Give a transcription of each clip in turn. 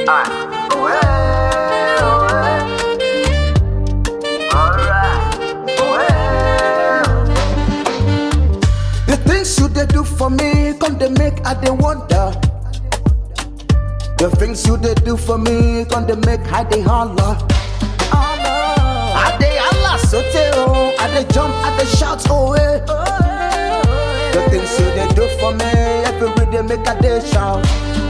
The things you they do for me, come they make I they wonder. The things you they do for me, come they make I they holler. I they holler so tell, I they jump, I they shout away. The things you they do for me, every day make I they shout.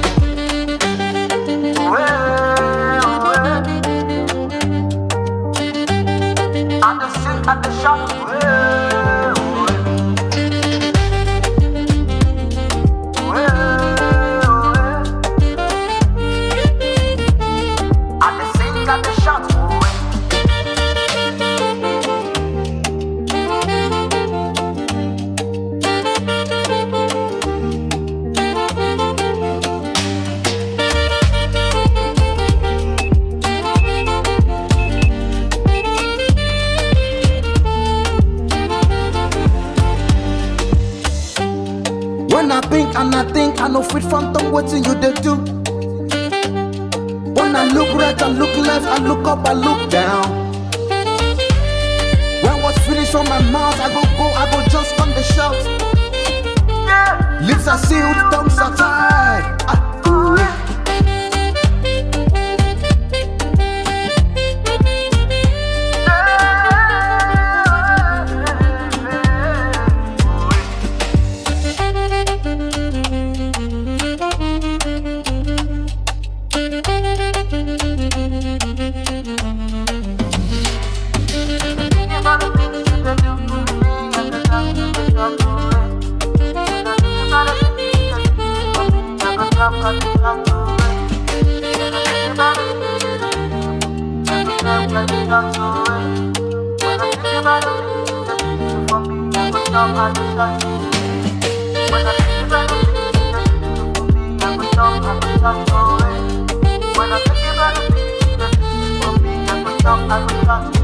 I they sing, I they shout. When I think, I know fit from them waiting you they do. When I look right, I look left, I look up, I look down. When what's finished from my mouth, I go just on the shout. Lips are sealed, tongues are tied. When I think about it,